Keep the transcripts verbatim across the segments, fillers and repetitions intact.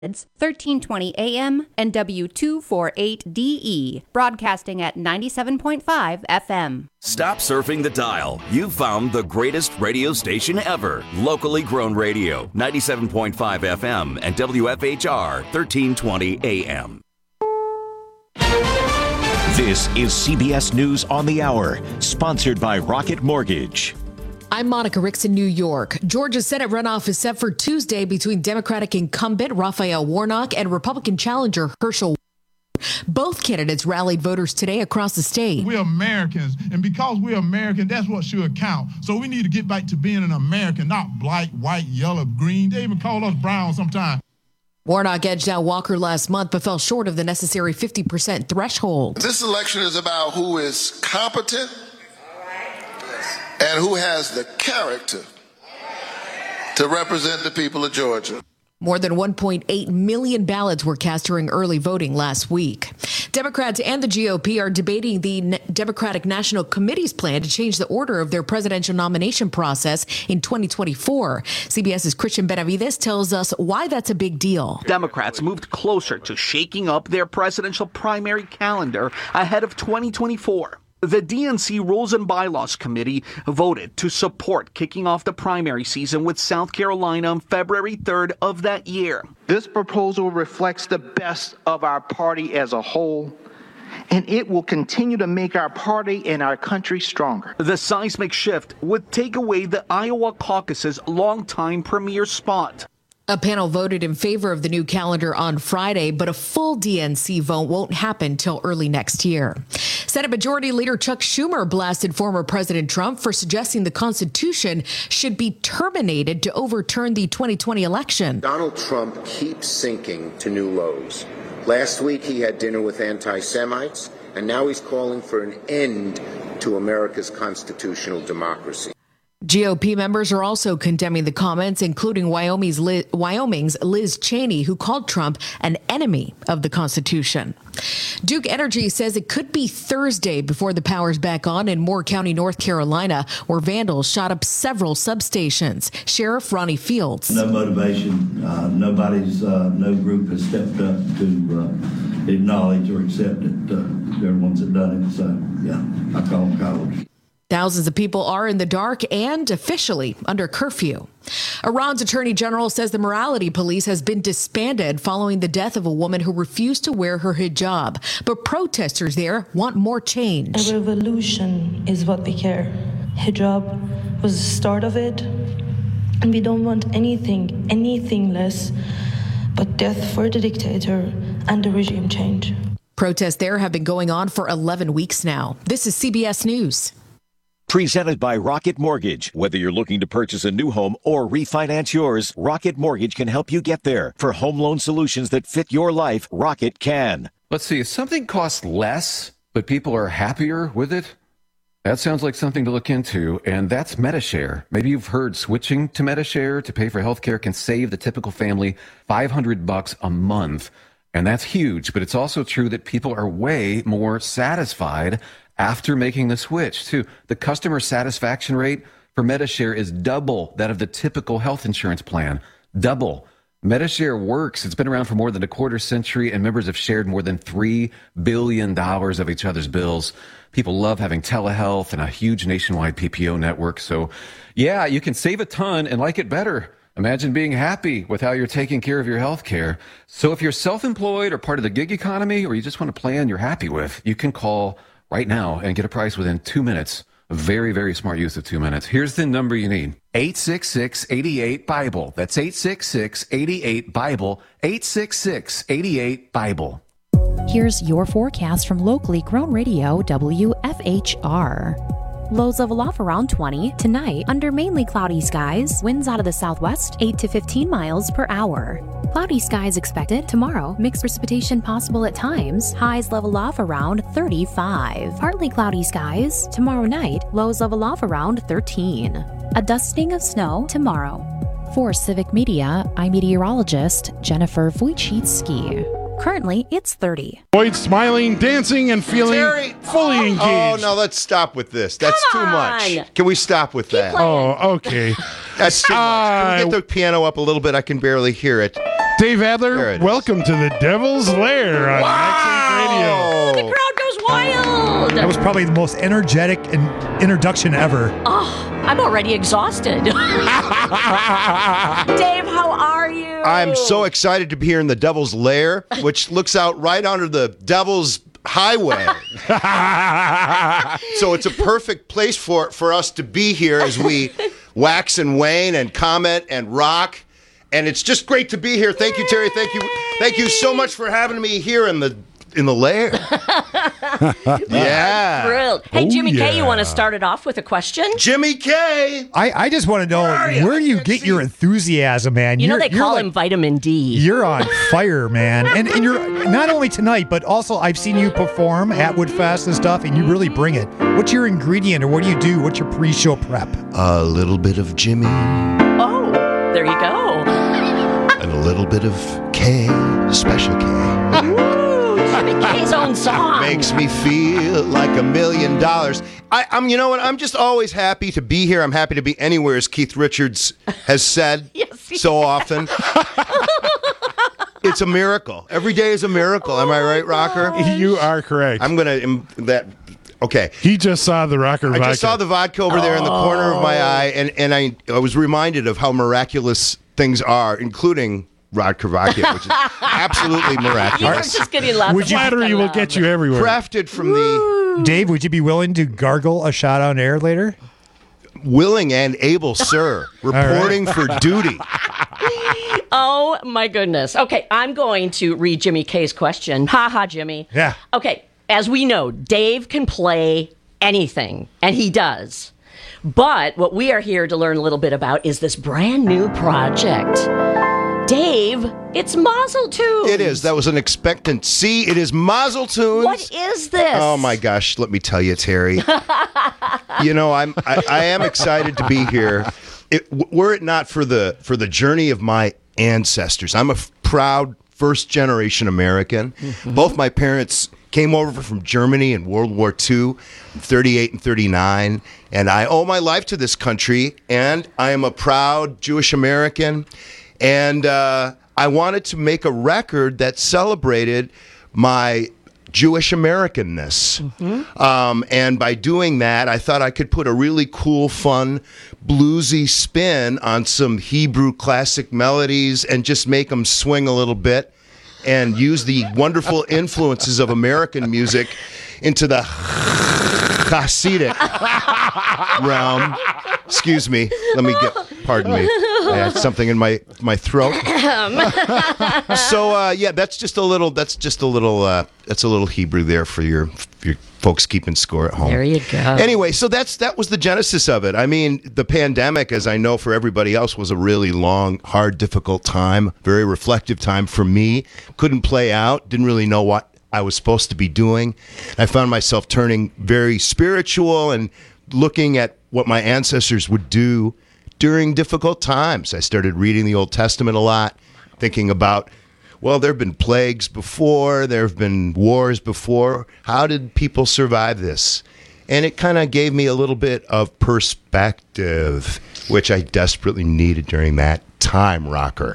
thirteen twenty A M and W two forty-eight D E, broadcasting at ninety-seven point five F M. Stop surfing the dial. You've found the greatest radio station ever. Locally grown radio, ninety-seven point five F M and W F H R, thirteen twenty A M. This is C B S News on the Hour, sponsored by Rocket Mortgage. I'm Monica Ricks in New York. Georgia's Senate runoff is set for Tuesday between Democratic incumbent Raphael Warnock and Republican challenger Herschel. Both candidates rallied voters today across the state. We're Americans, and because we're American, that's what should count. So we need to get back to being an American, not black, white, yellow, green. They even call us brown sometimes. Warnock edged out Walker last month, but fell short of the necessary fifty percent threshold. This election is about who is competent and who has the character to represent the people of Georgia. More than one point eight million ballots were cast during early voting last week. Democrats and the G O P are debating the Democratic National Committee's plan to change the order of their presidential nomination process in twenty twenty-four. CBS's Christian Benavides tells us why that's a big deal. Democrats moved closer to shaking up their presidential primary calendar ahead of twenty twenty-four. The D N C Rules and Bylaws Committee voted to support kicking off the primary season with South Carolina on February third of that year. This proposal reflects the best of our party as a whole, and it will continue to make our party and our country stronger. The seismic shift would take away the Iowa caucus's longtime premier spot. A panel voted in favor of the new calendar on Friday, but a full D N C vote won't happen till early next year. Senate Majority Leader Chuck Schumer blasted former President Trump for suggesting the Constitution should be terminated to overturn the twenty twenty election. Donald Trump keeps sinking to new lows. Last week he had dinner with anti-Semites, and now he's calling for an end to America's constitutional democracy. G O P members are also condemning the comments, including Wyoming's Liz, Wyoming's Liz Cheney, who called Trump an enemy of the Constitution. Duke Energy says it could be Thursday before the power's back on in Moore County, North Carolina, where vandals shot up several substations. Sheriff Ronnie Fields. No motivation. Uh, nobody's, uh, no group has stepped up to uh, acknowledge or accept that uh, they're the ones that done it. So, yeah, I call them cowards. Thousands of people are in the dark and officially under curfew. Iran's attorney general says the morality police has been disbanded following the death of a woman who refused to wear her hijab. But protesters there want more change. A revolution is what we care. Hijab was the start of it, and we don't want anything, anything less but death for the dictator and the regime change. Protests there have been going on for eleven weeks now. This is C B S News. Presented by Rocket Mortgage. Whether you're looking to purchase a new home or refinance yours, Rocket Mortgage can help you get there. For home loan solutions that fit your life, Rocket can. Let's see, if something costs less, but people are happier with it, that sounds like something to look into, and that's Medi-Share. Maybe you've heard switching to Medi-Share to pay for healthcare can save the typical family five hundred bucks a month, and that's huge. But it's also true that people are way more satisfied after making the switch, too. The customer satisfaction rate for Medi-Share is double that of the typical health insurance plan. Double. Medi-Share works. It's been around for more than a quarter century, and members have shared more than three billion dollars of each other's bills. People love having telehealth and a huge nationwide P P O network. So, yeah, you can save a ton and like it better. Imagine being happy with how you're taking care of your health care. So if you're self-employed or part of the gig economy, or you just want a plan you're happy with, you can call right now and get a price within two minutes. A very, very smart use of two minutes. Here's the number you need. eight six six, eight eight, BIBLE. That's eight six six, eight eight, BIBLE. eight six six, eight eight, BIBLE. Here's your forecast from locally grown radio W F H R. Lows level off around twenty. Tonight, under mainly cloudy skies, winds out of the southwest, eight to fifteen miles per hour. Cloudy skies expected. Tomorrow, mixed precipitation possible at times. Highs level off around thirty-five. Partly cloudy skies. Tomorrow night, lows level off around thirteen. A dusting of snow tomorrow. For Civic Media, I'm meteorologist Jennifer Wojcicki. Currently, it's thirty. Boyd smiling, dancing, and feeling Terry. fully engaged. Oh, no, let's stop with this. That's Come too on. much. Can we stop with Keep that? playing. Oh, okay. That's too much. Can we Uh, get the piano up a little bit? I can barely hear it. Dave Adler, welcome to the Devil's Lair on wow. Accent Radio. The crowd goes wild. That was probably the most energetic in- introduction ever. Oh, I'm already exhausted. Dave, how are you? I'm so excited to be here in the Devil's Lair, which looks out right onto the Devil's Highway. So it's a perfect place for, for us to be here as we wax and wane and comment and rock. And it's just great to be here. Thank you, Terry. Thank you. Thank you so much for having me here in the in the lair. Yeah. Thrilled. Hey, Oh, Jimmy yeah. K, you want to start it off with a question? Jimmy K. I, I just want to know where, do you get your enthusiasm, man? You know You're- they you're call like- him vitamin D. You're on fire, man. And and you're not only tonight, but also I've seen you perform at Woodfest and stuff, and you really bring it. What's your ingredient, or what do you do? What's your pre-show prep? A little bit of Jimmy Oh, there you go. and a little bit of K, special K. Ooh, Jimmy K's own song. Makes me feel like a million dollars. I, I'm, you know what? I'm just always happy to be here. I'm happy to be anywhere, as Keith Richards has said so often. It's a miracle. Every day is a miracle. Am I right, Rocker? You are correct. I'm gonna um, that. Okay. He just saw the rocker I vodka. just saw the vodka over there in the corner of my eye, and, and I, I was reminded of how miraculous things are, including vodka vodka, which is absolutely You were miraculous. just getting lots Would of you- Flattery will get you everywhere. Crafted from the Dave, would you be willing to gargle a shot on air later? willing and able sir, reporting for duty. Oh, my goodness. Okay, I'm going to read Jimmy K's question. Ha ha, Jimmy. Yeah. Okay, as we know, Dave can play anything, and he does. But what we are here to learn a little bit about is this brand new project. Dave, it's Mazel Tunes. It is. That was an expectant C. It is Mazel Tunes. What is this? Oh my gosh! Let me tell you, Terry. You know, I'm I, I am excited to be here. It, were it not for the for the journey of my ancestors, I'm a f- proud first generation American. Mm-hmm. Both my parents came over from Germany in World War Two, thirty-eight and thirty-nine, and I owe my life to this country. And I am a proud Jewish American. And uh, I wanted to make a record that celebrated my Jewish Americanness. Mm-hmm. Um, and by doing that, I thought I could put a really cool, fun, bluesy spin on some Hebrew classic melodies and just make them swing a little bit and use the wonderful influences of American music into the Hasidic realm. Excuse me. Let me get, pardon me. I had something in my, my throat. So, uh, yeah, that's just a little, that's just a little, uh, that's a little Hebrew there for your, for your folks keeping score at home. There you go. Anyway, so that's, that was the genesis of it. I mean, the pandemic, as I know for everybody else, was a really long, hard, difficult time, very reflective time for me. Couldn't play out, didn't really know what I was supposed to be doing. I found myself turning very spiritual and looking at what my ancestors would do during difficult times. I started reading the Old Testament a lot, thinking about, well, there have been plagues before, there have been wars before. How did people survive this? And it kind of gave me a little bit of perspective, which I desperately needed during that time, Rocker.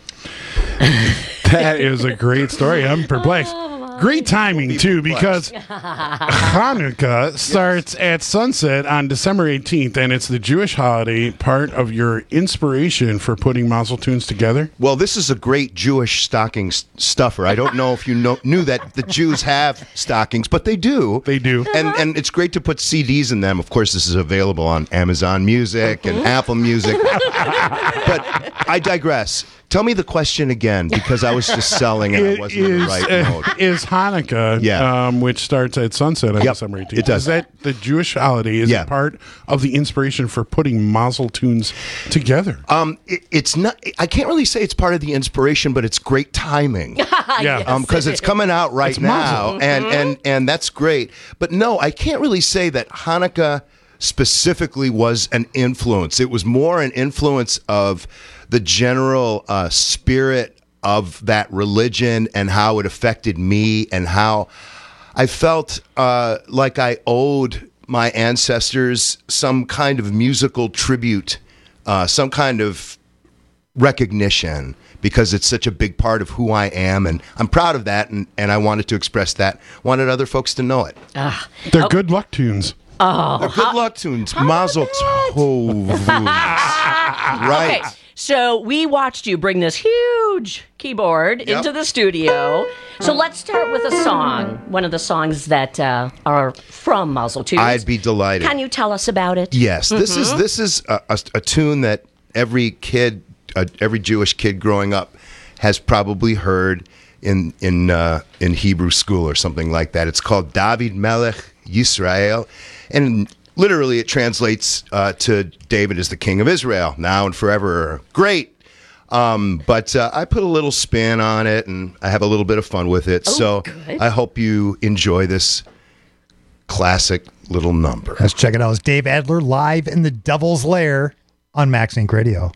That is a great story. I'm perplexed. Great timing, too, because Hanukkah starts at sunset on December eighteenth, and it's the Jewish holiday, part of your inspiration for putting Mazel Tunes together. Well, this is a great Jewish stocking s- stuffer. I don't know if you know, knew that the Jews have stockings, but they do. They do. And and it's great to put C Ds in them. Of course, this is available on Amazon Music and Apple Music. But I digress. Tell me the question again, because I was just selling and I wasn't in the right uh, mode. is Hanukkah, Yeah. um, which starts at sunset on Yep, December eighteenth. it does. Is that the Jewish holiday? Is Yeah. it part of the inspiration for putting Mazel Tunes together? Um, it, it's not. I can't really say it's part of the inspiration, but it's great timing. Yeah. Um, because it's coming out right It's now, Mazel. and and and that's great. But no, I can't really say that Hanukkah specifically was an influence. It was more an influence of the general uh, spirit of that religion and how it affected me and how I felt uh, like I owed my ancestors some kind of musical tribute, uh, some kind of recognition, because it's such a big part of who I am, and I'm proud of that, and, and I wanted to express that. Wanted other folks to know it. Ah. They're good luck tunes. Oh, They're good luck tunes. Mazel tov. Right. Okay, so we watched you bring this huge keyboard Yep. into the studio. So let's start with a song, one of the songs that uh, are from Mazel Tunes. I'd be delighted. Can you tell us about it? Yes, this is Mhm. this is a, a, a tune that every kid, uh, every Jewish kid growing up, has probably heard in in uh, in Hebrew school or something like that. It's called David Melech Yisrael, and literally it translates uh, to David is the King of Israel, now and forever. Great. Um, but uh, I put a little spin on it, and I have a little bit of fun with it. Oh, so good. I hope you enjoy this classic little number. Let's check it out. It's Dave Adler live in the Devil's Lair on Max Inc Radio.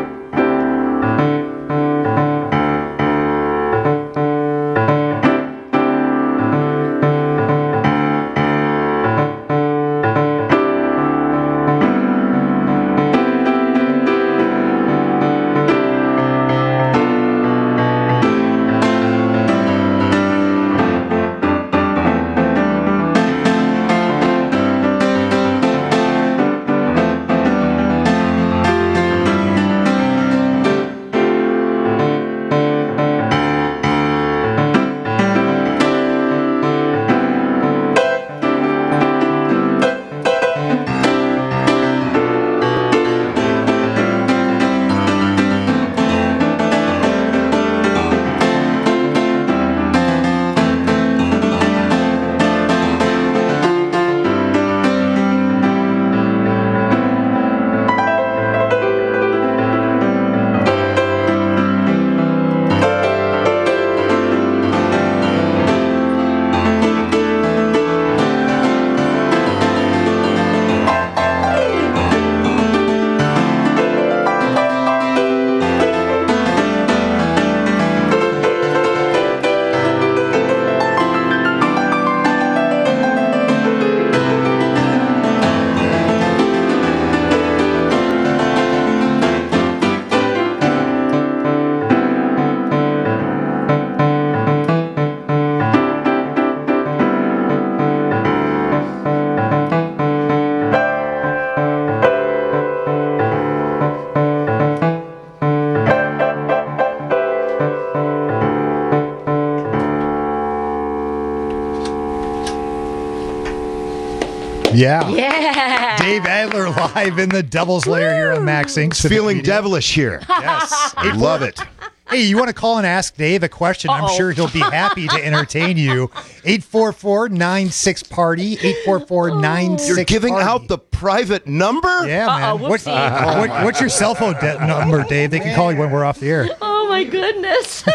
Yeah. Yeah. Dave Adler live in the Devil's Lair here on Max Inc. It's feeling devilish here. Yes. I love it. Hey, you want to call and ask Dave a question? I'm Uh-oh. sure he'll be happy to entertain you. eight four four, nine six, party. eight four four, nine six, You're giving party. out the private number? Yeah, man. Uh-oh, What, whoopsie. what, what's your cell phone de- number, Dave? They can call you when we're off the air. Oh my goodness.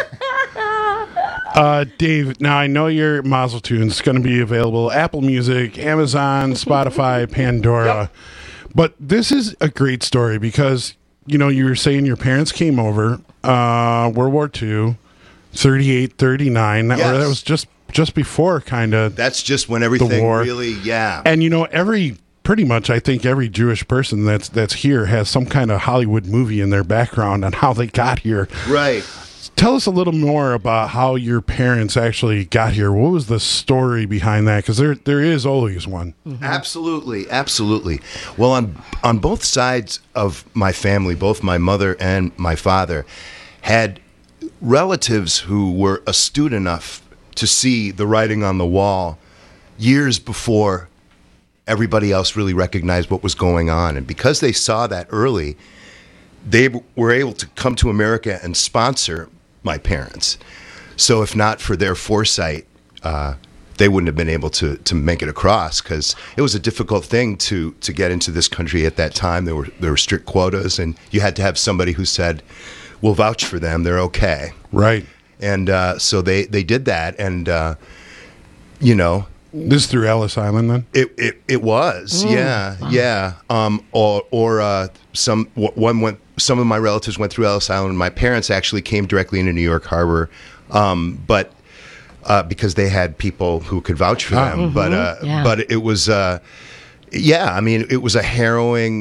Uh, Dave, now I know your Mazel Tunes is going to be available Apple Music, Amazon, Spotify, Pandora. But this is a great story because, you know, you were saying your parents came over, uh, World War Two, thirty-eight, thirty-nine. That, Yes. that was just, just before kind of That's just when everything war. really, yeah. And, you know, every pretty much I think every Jewish person that's that's here has some kind of Hollywood movie in their background on how they got here. Right. Tell us a little more about how your parents actually got here. What was the story behind that? Because there there is always one. Absolutely, absolutely. Well, on on both sides of my family, both my mother and my father had relatives who were astute enough to see the writing on the wall years before everybody else really recognized what was going on. And because they saw that early, they w- were able to come to America and sponsor my parents. So if not for their foresight, uh, they wouldn't have been able to to make it across, because it was a difficult thing to to get into this country at that time. There were there were strict quotas, and you had to have somebody who said, "We'll vouch for them; they're okay." Right. And uh, so they they did that, and uh, you know. This through Ellis Island, then? It it, it was, Mm. yeah, yeah. Um, or or uh, some w- one went. Some of my relatives went through Ellis Island. My parents actually came directly into New York Harbor, um, but uh, because they had people who could vouch for Ah. them. But uh, Yeah. but it was, uh, yeah. I mean, it was a harrowing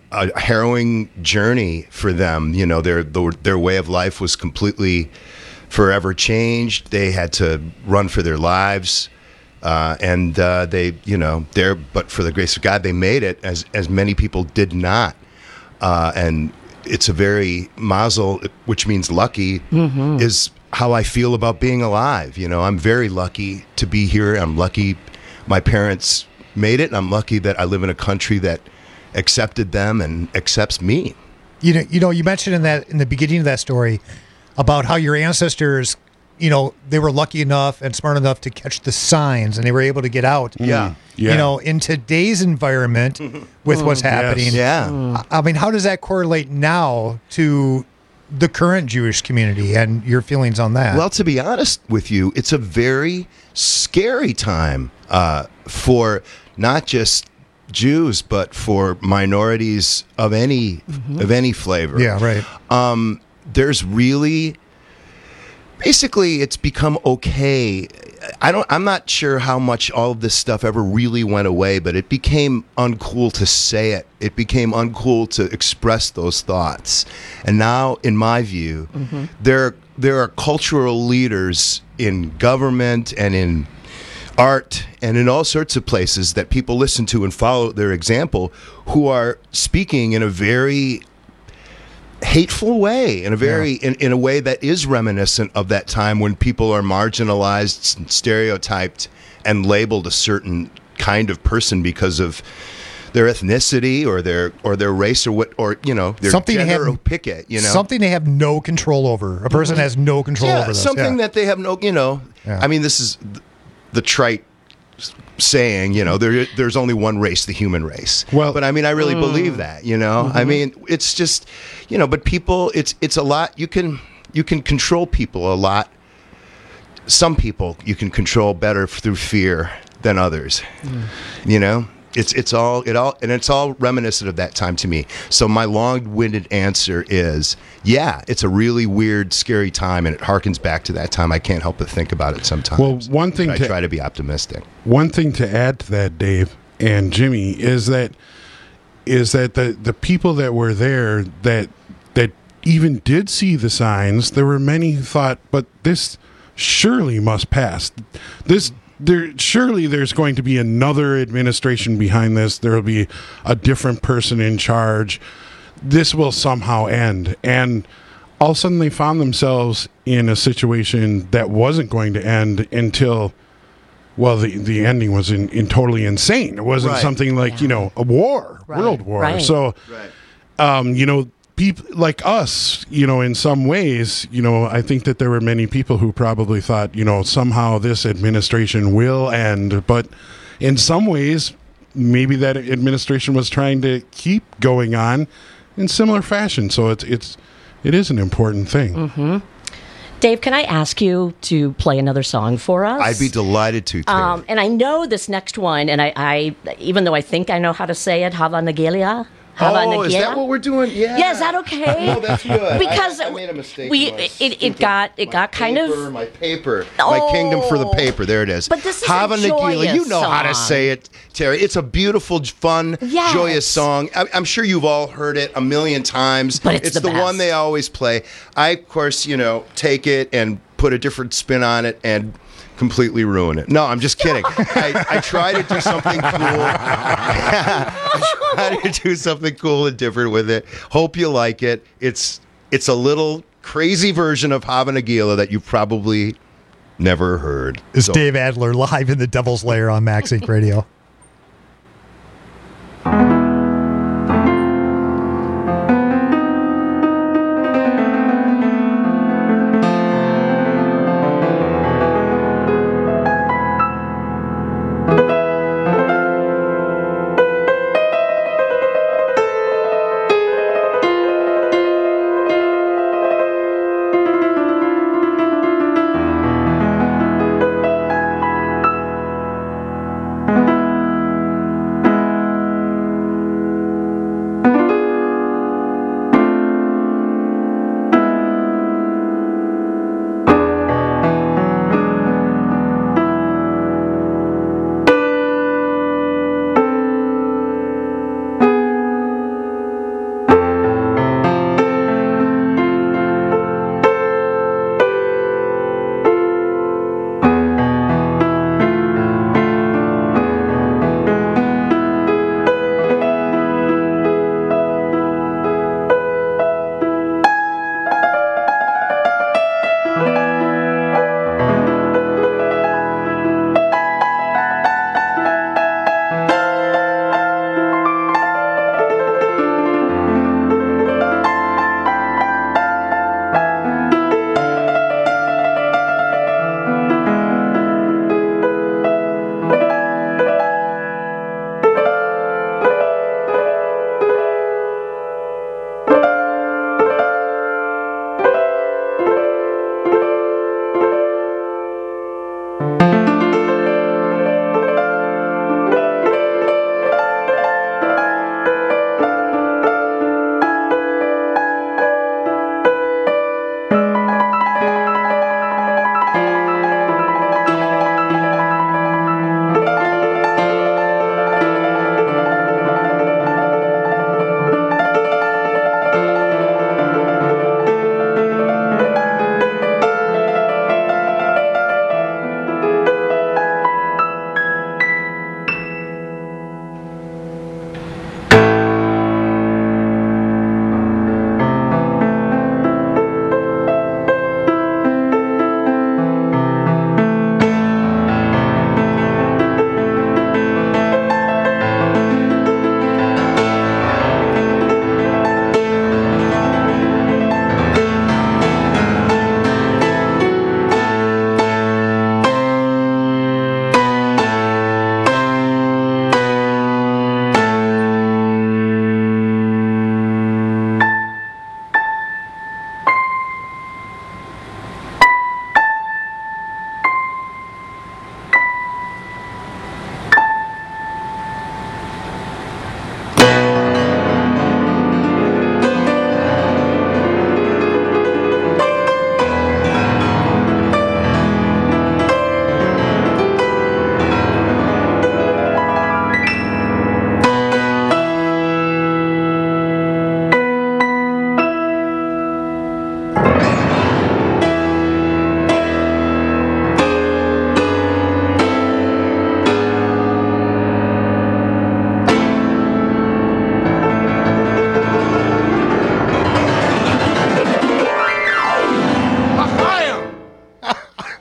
a harrowing journey for them. You know, their their way of life was completely forever changed. They had to run for their lives, uh, and uh, they, you know, there. But for the grace of God, they made it. As as many people did not, uh, and it's a very mazel, which means lucky, mm-hmm. is how I feel about being alive. You know, I'm very lucky to be here. I'm lucky my parents made it, and I'm lucky that I live in a country that accepted them and accepts me. You know, you know, you mentioned in that in the beginning of that story about how your ancestors, you know, they were lucky enough and smart enough to catch the signs, and they were able to get out. Yeah, yeah. You know, in today's environment with what's happening. Yes. Yeah. I mean, how does that correlate now to the current Jewish community and your feelings on that? Well, to be honest with you, it's a very scary time uh, for not just Jews, but for minorities of any mm-hmm. of any flavor. Yeah, right. Um, there's really, basically, it's become okay. I don't. I'm not sure how much all of this stuff ever really went away, but it became uncool to say it. It became uncool to express those thoughts. And now, in my view, mm-hmm. there there are cultural leaders in government and in art and in all sorts of places that people listen to and follow their example, who are speaking in a very hateful way, in a very yeah. in, in a way that is reminiscent of that time when people are marginalized and stereotyped and labeled a certain kind of person because of their ethnicity or their or their race or what or you know their something gender they have, or pick it, you know something they have no control over. A person mm-hmm. has no control yeah, over this. Something yeah. that they have no, you know. Yeah. I mean, this is the trite saying, you know, there there's only one race, the human race. Well, but I mean, I really mm. believe that, you know. Mm-hmm. I mean, it's just, you know, but people, it's it's a lot. You can you can control people a lot. Some people you can control better through fear than others. Mm. You know, it's it's all it all and it's all reminiscent of that time to me. So my long-winded answer is, yeah, it's a really weird, scary time, and it harkens back to that time. I can't help but think about it sometimes. Well, one thing I to, try to be optimistic. One thing to add to that, Dave and Jimmy, is that is that the the people that were there that that even did see the signs, there were many who thought, but this surely must pass. This. There surely there's going to be another administration behind this. There will be a different person in charge. This will somehow end. And all of a sudden they found themselves in a situation that wasn't going to end until, well, the, the ending was in, in totally insane. It wasn't right. something like, yeah. you know, a war, right. world war. Right. So, right. um, you know, people like us, you know, in some ways, you know, I think that there were many people who probably thought, you know, somehow this administration will end. But in some ways, maybe that administration was trying to keep going on in similar fashion. So it's it's it is an important thing. Mm-hmm. Dave, can I ask you to play another song for us? I'd be delighted to. Um, and I know this next one, and I, I even though I think I know how to say it, Hava Nagelia. Oh, is that what we're doing? Yeah. Yeah, is that okay? Oh, that's good. Because I, I made a mistake. We it, it got it got kind paper, of my paper, oh, my kingdom for the paper. There it is. But this is Hava a joyous You know song. how to say it, Terry. It's a beautiful, fun, yes. joyous song. I, I'm sure you've all heard it a million times. But it's, it's the, the one they always play. I, of course, you know, take it and put a different spin on it and completely ruin it. No, I'm just kidding. I, I try to do something cool. I try to do something cool and different with it. Hope you like it. It's it's a little crazy version of Hava Nagila that you probably never heard. It's so. Dave Adler live in the Devil's Lair on Max Inc Radio. Thank you.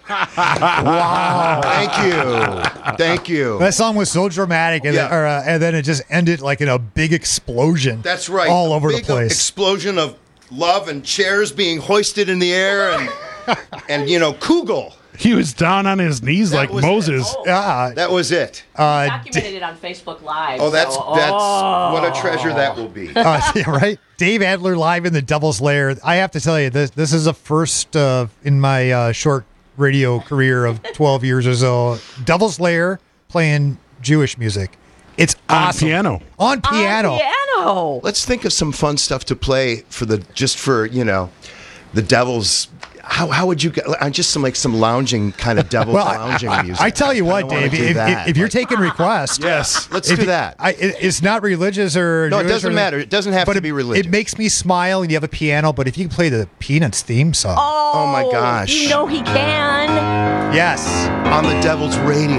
Wow. Thank you. Thank you. That song was so dramatic, and, Yeah. then, or, uh, and then it just ended like in a big explosion. That's right. All over Big the place. Explosion of love and chairs being hoisted in the air and and you know, Kugel. He was down on his knees like was Moses. Yeah. That was it. Uh, Documented it on Facebook Live. Oh, that's so- that's oh. what a treasure that will be. uh, yeah, right? Dave Adler live in the Devil's Lair. I have to tell you, this this is a first uh, in my uh, short radio career of twelve years or so. Devil's Lair playing Jewish music. It's awesome. On piano. On piano. On piano. Let's think of some fun stuff to play for the just for you know, the Devil's. How how would you get? uh, Just some like some lounging kind of Devil's Well, I- lounging I, music. I tell you what, kinda wanna Dave, do if, that. if, if you're taking requests, Yes, let's if do you- that. I, it, it's not religious or No, it Jewish doesn't or- matter. It doesn't have but to it- be religious. It makes me smile, and you have a piano. But if you can play the Peanuts theme song, Oh, Oh, my gosh. You know he can. yes, On the Devil's Radio.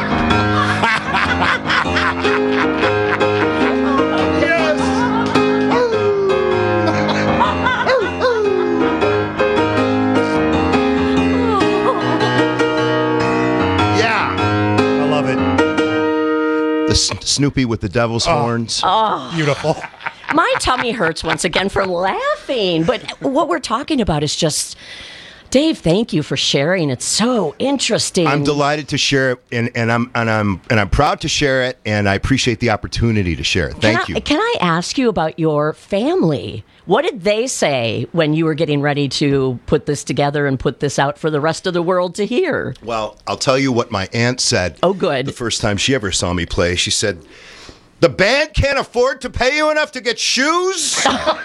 Yeah. I love it. The S- Snoopy with the devil's horns. Oh. Beautiful. My tummy hurts once again from laughing. But what we're talking about is just, Dave, thank you for sharing. It's so interesting. I'm delighted to share it, and, and I'm and I'm and I'm proud to share it, and I appreciate the opportunity to share it. Thank can you. I, Can I ask you about your family? What did they say when you were getting ready to put this together and put this out for the rest of the world to hear? Well, I'll tell you what my aunt said. Oh, good. The first time she ever saw me play, she said, "The band can't afford to pay you enough to get shoes."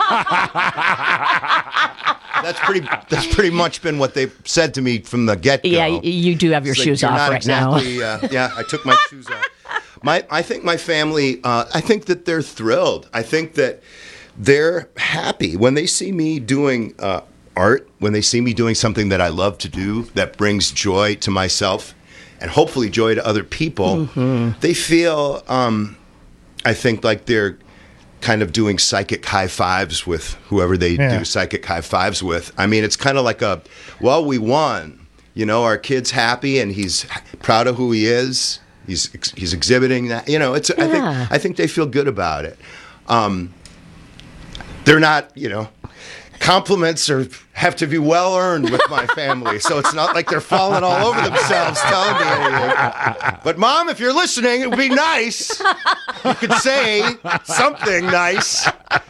That's pretty. That's pretty much been what they've said to me from the get go. Yeah, y- you do have your It's like, shoes "You're off not right exactly, now. Uh, yeah, I took my shoes off. My, I think my family. Uh, I think that they're thrilled. I think that they're happy when they see me doing uh, art. When they see me doing something that I love to do, that brings joy to myself, and hopefully joy to other people. Mm-hmm. They feel. Um, I think like they're kind of doing psychic high fives with whoever they Yeah. do psychic high fives with. I mean, it's kind of like a, well, we won. You know, our kid's happy and he's proud of who he is. He's ex- he's exhibiting that. You know, it's. I Yeah. think I think they feel good about it. Um, they're not, you know. Compliments are have to be well earned with my family, so it's not like they're falling all over themselves telling me anything. But Mom, if you're listening, it would be nice. You could say something nice.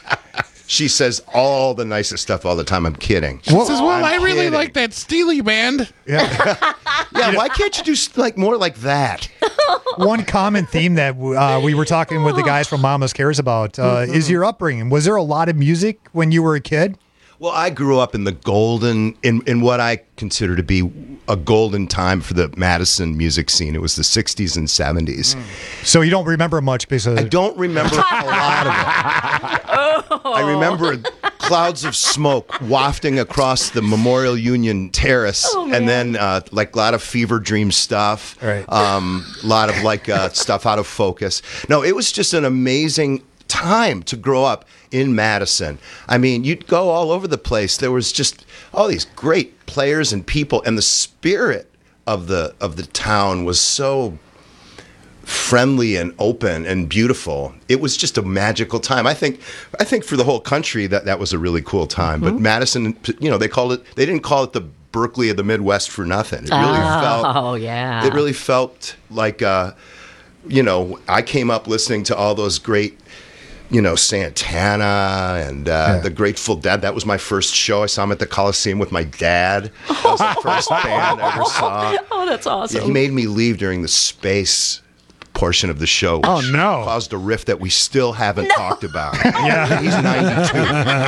She says all the nicest stuff all the time. I'm kidding. She says, well, I'm I really kidding. like that Steely band. Yeah, why can't you do s- like more like that? One common theme that uh, we were talking with the guys from Mama's Cares about uh, Mm-hmm. is your upbringing. Was there a lot of music when you were a kid? Well, I grew up in the golden, in, in what I consider to be a golden time for the Madison music scene. It was the sixties and seventies. So you don't remember much because I don't remember a lot of it. Oh. I remember clouds of smoke wafting across the Memorial Union Terrace, Oh, and then uh, like a lot of fever dream stuff. Right. Um, a lot of like uh, stuff out of focus. No, it was just an amazing time to grow up in Madison. I mean, you'd go all over the place. There was just all these great players and people, and the spirit of the of the town was so friendly and open and beautiful. It was just a magical time. I think I think for the whole country that that was a really cool time. But Madison, you know, they called it they didn't call it the Berkeley of the Midwest for nothing. It really Oh, felt yeah. It really felt like uh you know, I came up listening to all those great you know, Santana and uh, Yeah. the Grateful Dead. That was my first show. I saw him at the Coliseum with my dad. That was the first band I ever saw. Oh, that's Yeah, awesome. he made me leave during the space portion of the show, which Oh, no. caused a rift that we still haven't talked about. Yeah, he's ninety-two.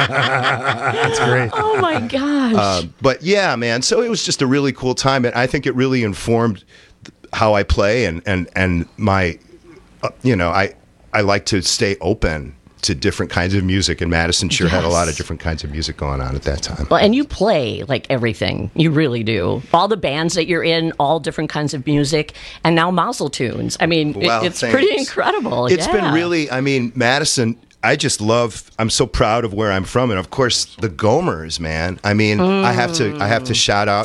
That's great. Oh my gosh. Uh, but yeah, man. So it was just a really cool time, and I think it really informed th- how I play and and and my, uh, you know, I I like to stay open to different kinds of music, and Madison sure had a lot of Yes. different kinds of music going on at that time. Well, and you play like everything. You really do. All the bands that you're in, all different kinds of music, and now Mazel tunes. I mean, it- Well, it's thanks. pretty incredible. It's Yeah. been really, I mean, Madison, I just love, I'm so proud of where I'm from. And of course, the Gomers, man. I mean, I have to I have to shout out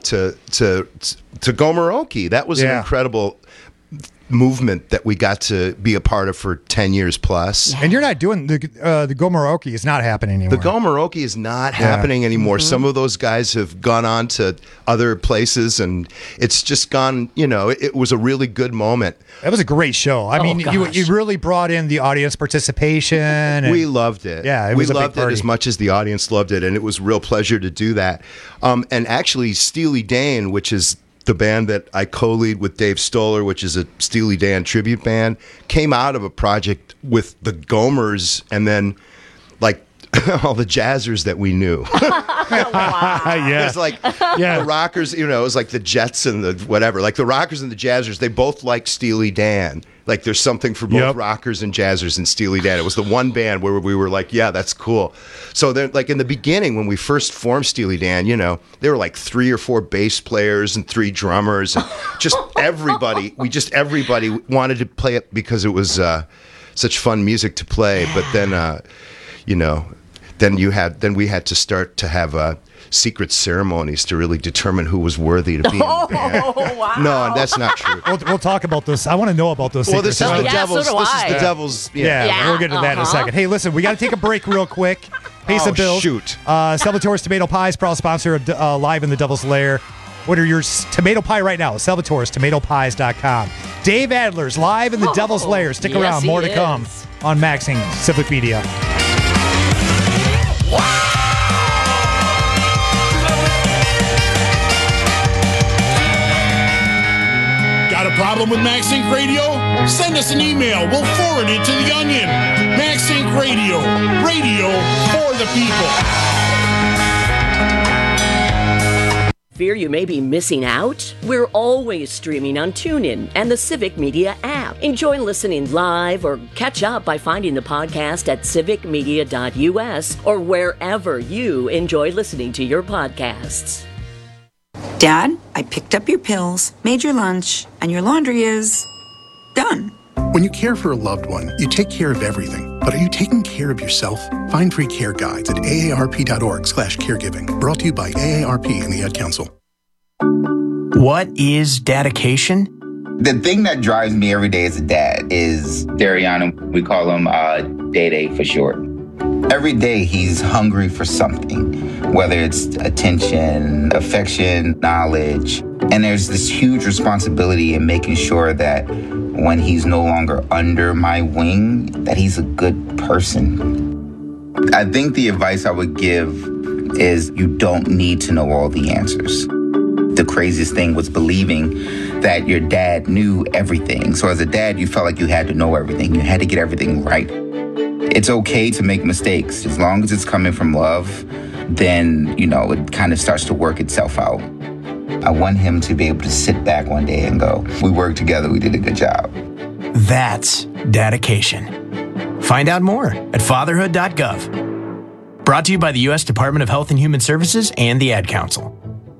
to to to Gomoroki. That was Yeah. an incredible movement that we got to be a part of for ten years plus. And you're not doing the uh, the Gomoroki is not happening anymore. The Gomoroki is not Yeah. happening anymore. Mhm. Some of those guys have gone on to other places, and it's just gone, you know, it, it was a really good moment. That was a great show. I Oh, mean, you gosh. you really brought in the audience participation. And, We loved it. Yeah, it we was a big loved it party. as much as the audience loved it, and it was a real pleasure to do that. Um, and actually, Steely Dan, which is the band that I co-lead with Dave Stoller, which is a Steely Dan tribute band, came out of a project with the Gomers and then like all the jazzers that we knew. yeah. It's like Yeah. the rockers, you know, it was like the Jets and the whatever. Like the rockers and the jazzers, they both like Steely Dan. Like there's something for both Yep. rockers and jazzers and Steely Dan. It was the one band where we were like, yeah, that's cool. So then, like in the beginning, when we first formed Steely Dan, you know, there were like three or four bass players and three drummers, and just everybody. We just everybody wanted to play it because it was uh, such fun music to play. But then, uh, you know, then you had then we had to start to have uh, secret ceremonies to really determine who was worthy to be in the band. Oh, wow. No, that's not true. We'll, we'll talk about this. I want to know about those. Well, secret this is the ceremonies. devil's. so do this is I. the devil's. Yeah, Yeah. we'll get into that in a uh-huh. second. Hey, listen, we got to take a break real quick. Pay some Oh, bills. shoot. Uh, Salvatore's Tomato Pies, proud sponsor of uh, Live in the Devil's Lair. What are your s- tomato pie right now? Salvatore's Tomato Pies dot com. Dave Adler's Live in the Oh, Devil's Lair. Stick yes, around. he More to is. come on Maxing Civic Media. Got a problem with MaxInc Radio? Send us an email. We'll forward it to The Onion. MaxInc Radio. Radio for the people. Fear you may be missing out? We're always streaming on TuneIn and the Civic Media app. Enjoy listening live or catch up by finding the podcast at civic media dot u s or wherever you enjoy listening to your podcasts. Dad, I picked up your pills, made your lunch, and your laundry is done. When you care for a loved one, you take care of everything. But are you taking care of yourself? Find free care guides at A A R P dot org slash caregiving. Brought to you by A A R P and the Ad Council. What is dedication? The thing that drives me every day as a dad is Dariana. We call him uh, Day Day for short. Every day he's hungry for something, whether it's attention, affection, knowledge. And there's this huge responsibility in making sure that when he's no longer under my wing, that he's a good person. I think the advice I would give is you don't need to know all the answers. The craziest thing was believing that your dad knew everything. So as a dad, you felt like you had to know everything. You had to get everything right. It's okay to make mistakes. As long as it's coming from love, then, you know, it kind of starts to work itself out. I want him to be able to sit back one day and go, we worked together, we did a good job. That's dedication. Find out more at fatherhood dot gov. Brought to you by the U S Department of Health and Human Services and the Ad Council.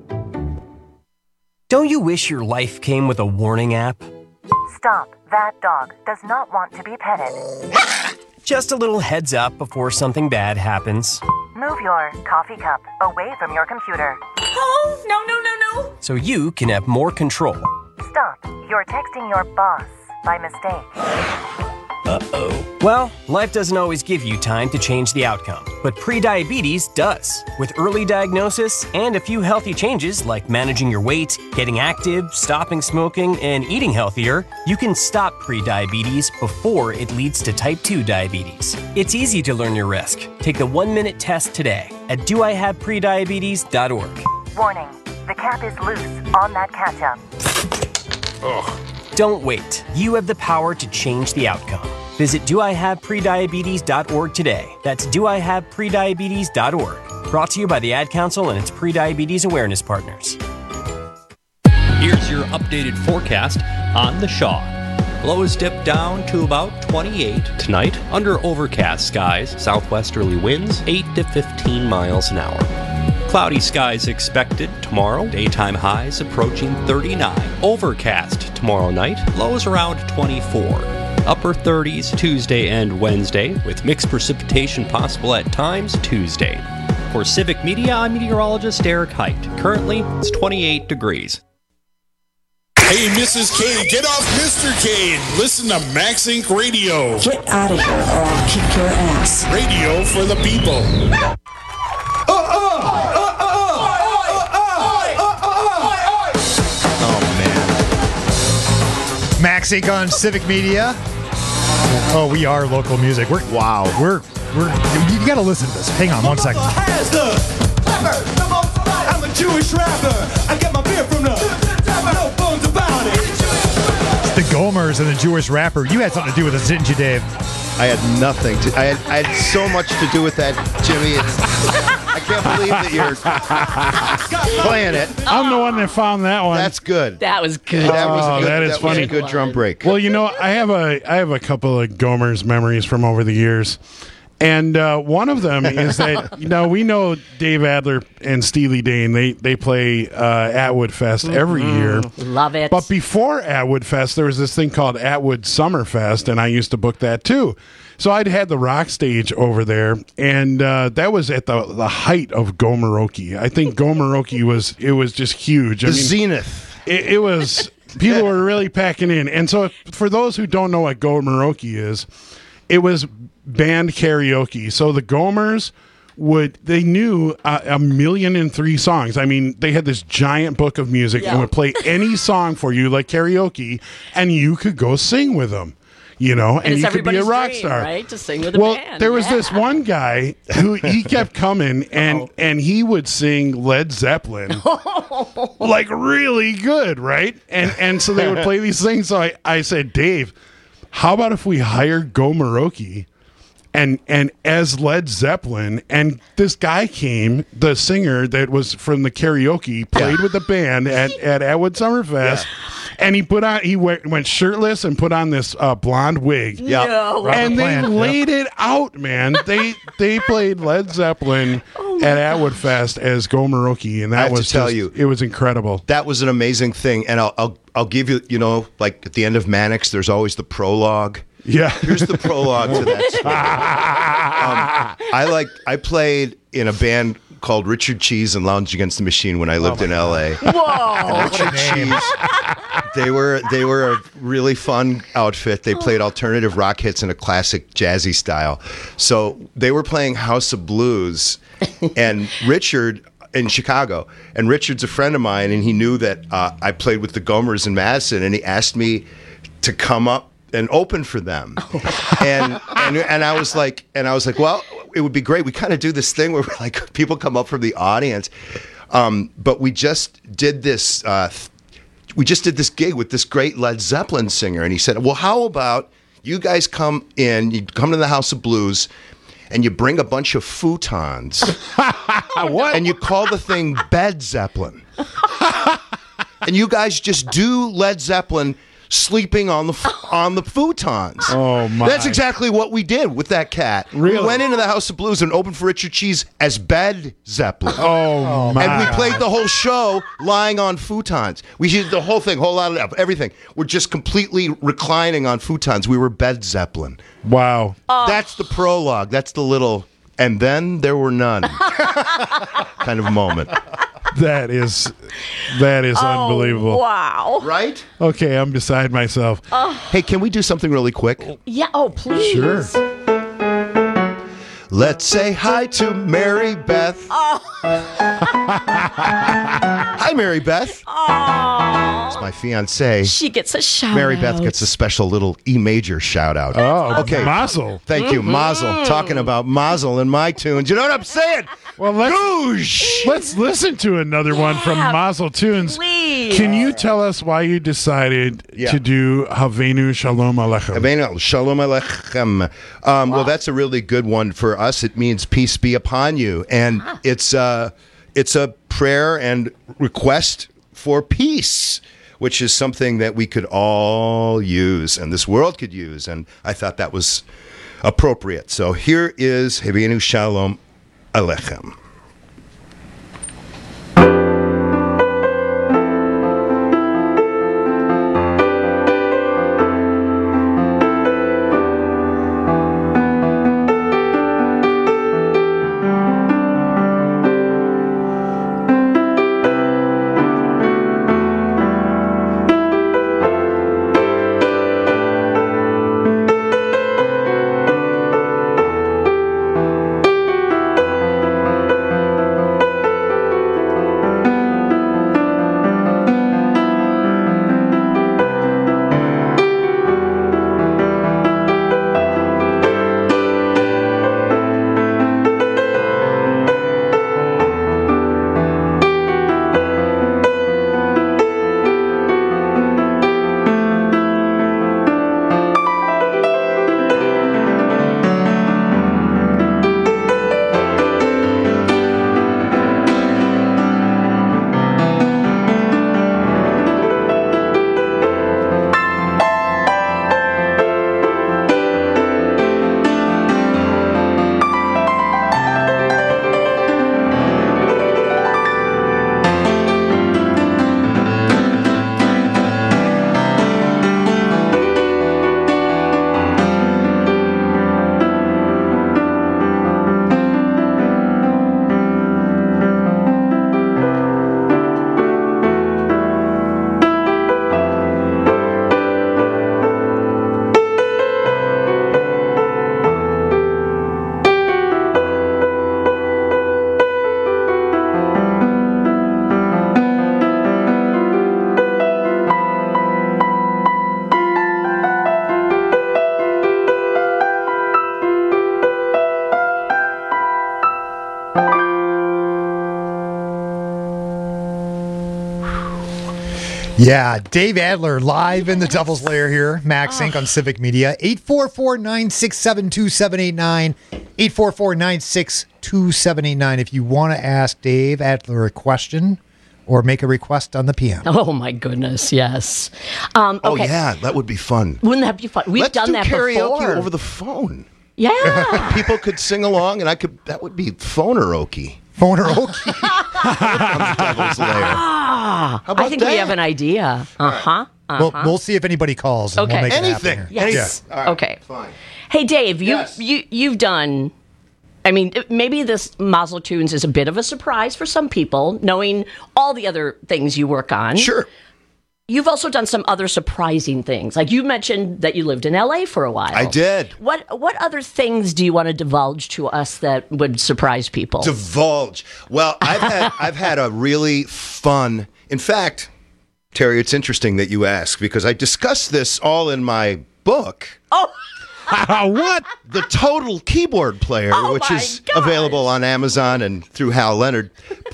Don't you wish your life came with a warning app? Stop. That dog does not want to be petted. Just a little heads up before something bad happens. Move your coffee cup away from your computer. Oh, no, no, no, no. So you can have more control. Stop. You're texting your boss by mistake. Uh-oh. Well, life doesn't always give you time to change the outcome, but prediabetes does. With early diagnosis and a few healthy changes like managing your weight, getting active, stopping smoking, and eating healthier, you can stop prediabetes before it leads to type two diabetes. It's easy to learn your risk. Take the one-minute test today at do I have prediabetes dot org. Warning. The cap is loose on that ketchup. Ugh. Don't wait. You have the power to change the outcome. Visit do I have prediabetes dot org today. That's do I have prediabetes dot org. Brought to you by the Ad Council and its prediabetes awareness partners. Here's your updated forecast on the Shaw. Lows dip down to about twenty-eight tonight under overcast skies. Southwesterly winds eight to fifteen miles an hour. Cloudy skies expected tomorrow. Daytime highs approaching thirty-nine. Overcast tomorrow night. Lows around twenty-four. Upper thirties Tuesday and Wednesday with mixed precipitation possible at times Tuesday. For Civic Media, I'm meteorologist Eric Height. Currently, it's twenty-eight degrees. Hey, Missus K, get off Mister K and listen to Max Inc Radio. Get out of here or I'll kick your ass. Radio for the people. Max Inc on Civic Media. Oh, we are local music. We're wow. We're we're you got to listen to this. Hang on one second. I'm a Jewish rapper. I get my beer from the no bones about it. The Gomers and the Jewish rapper. You had something to do with this, didn't you, Dave? I had nothing to. I had, I had so much to do with that, Jimmy. It's, I can't believe that you're playing it. I'm the one that found that one. That's good. That was good. That was Oh, good. that is that funny. Was a good drum break. Well, you know, I have a I have a couple of Gomer's memories from over the years. And uh, one of them is that, you know, we know Dave Adler and Steely Dan, they, they play uh, Atwood Fest every Mm-hmm. year. Love it. But before Atwood Fest, there was this thing called Atwood Summer Fest, and I used to book that too. So I'd had the rock stage over there, and uh, that was at the, the height of Gomoroki. I think Gomoroki was, it was just huge. I The mean, zenith. It, it was, people were really packing in. And so for those who don't know what Gomoroki is, it was band karaoke. So the Gomers would, they knew uh, a million and three songs. I mean, they had this giant book of music Yeah. and would play any song for you like karaoke, and you could go sing with them. You know, and, And it's you could be a everybody's rock dream, star, right? To sing with a well, band. there was Yeah. this one guy who he kept coming and and he would sing Led Zeppelin like really good, right? And and so they would play these things. So I, I said, Dave, how about if we hire Gomoroki and and as Led Zeppelin? And this guy came, the singer that was from the karaoke, played with the band at, at Atwood Summerfest. And he put on, he went, went shirtless and put on this uh, blonde wig. Yeah. No. And they Plant, laid it out, man. They they played Led Zeppelin at Atwood Fest as Gomoroki, and I that have to was tell just- you. it was incredible. That was an amazing thing, and I'll I'll I'll give you you know like at the end of Mannix, there's always the prologue. Yeah, here's the prologue to that story. um, I like I played in a band called Richard Cheese and Lounge Against the Machine when I lived in L A. Whoa. Richard Cheese. They were they were a really fun outfit. They played alternative rock hits in a classic jazzy style. So they were playing House of Blues, and Richard in Chicago. And Richard's a friend of mine, and he knew that uh, I played with the Gomers in Madison, and he asked me to come up and open for them. and and and I was like, and I was like, well, it would be great. We kind of do this thing where like people come up from the audience, um, but we just did this. Uh, th- we just did this gig with this great Led Zeppelin singer, and he said, well, how about you guys come in? You come to the House of Blues, and you bring a bunch of futons. What? And you call the thing Bed Zeppelin. And you guys just do Led Zeppelin sleeping on the f- on the futons. Oh my! That's exactly what we did with that cat. Really? We went into the House of Blues and opened for Richard Cheese as Bed Zeppelin. Oh my! And we played the whole show lying on futons. We did the whole thing, whole lot of everything. We're just completely reclining on futons. We were Bed Zeppelin. Wow. That's the prologue. That's the little, and then there were none kind of moment. That is that is Oh, unbelievable. Wow. Right? Okay, I'm beside myself. Hey, can we do something really quick? Yeah. Oh, please. Sure. Let's say hi to Mary Beth. Oh. Hi, Mary Beth. Oh. It's my fiance. She gets a shout Mary out. Beth gets a special little E major shout out. Oh, okay. Mazel. Thank you, Mm-hmm. Mazel. Talking about Mazel in my tunes. You know what I'm saying? Well, let's, Goosh! let's listen to another one from Yeah, Mazel Tunes. please. Can you tell us why you decided Yeah. to do Havenu Shalom Aleichem? Avenu Shalom Aleichem. Um, well, that's a really good one for us. It means peace be upon you, and it's uh, it's a prayer and request for peace, which is something that we could all use, and this world could use. And I thought that was appropriate. So here is Havenu Shalom Aleichem. Yeah, Dave Adler live in the Devil's Lair here, Max Inc on Civic Media. eight four four, nine six seven, two seven eight nine. eight four four, nine six two seven eight nine if you want to ask Dave Adler a question or make a request on the P M. Oh, my goodness, yes. Um, Oh, okay. yeah, that would be fun. Wouldn't that be fun? We've Let's done do that karaoke before. over the phone. Yeah. People could sing along, and I could. That would be phoneroke. Phoneroke. Devil's Lair. Ah, How about I think we that? have an idea. Uh-huh. uh-huh. We'll, we'll see if anybody calls. And Okay. We'll make Anything. It happen here. Yes. Yeah. All right, Okay. fine. Hey, Dave, you, you, you've done, I mean, maybe this Mazel Tunes is a bit of a surprise for some people, knowing all the other things you work on. Sure. You've also done some other surprising things. Like you mentioned that you lived in L A for a while. I did. What What other things do you want to divulge to us that would surprise people? Divulge. Well, I've had I've had a really fun. In fact, Terry, it's interesting that you ask because I discuss this all in my book. Oh. What? The Total Keyboard Player, Oh which my is available on Amazon and through Hal Leonard.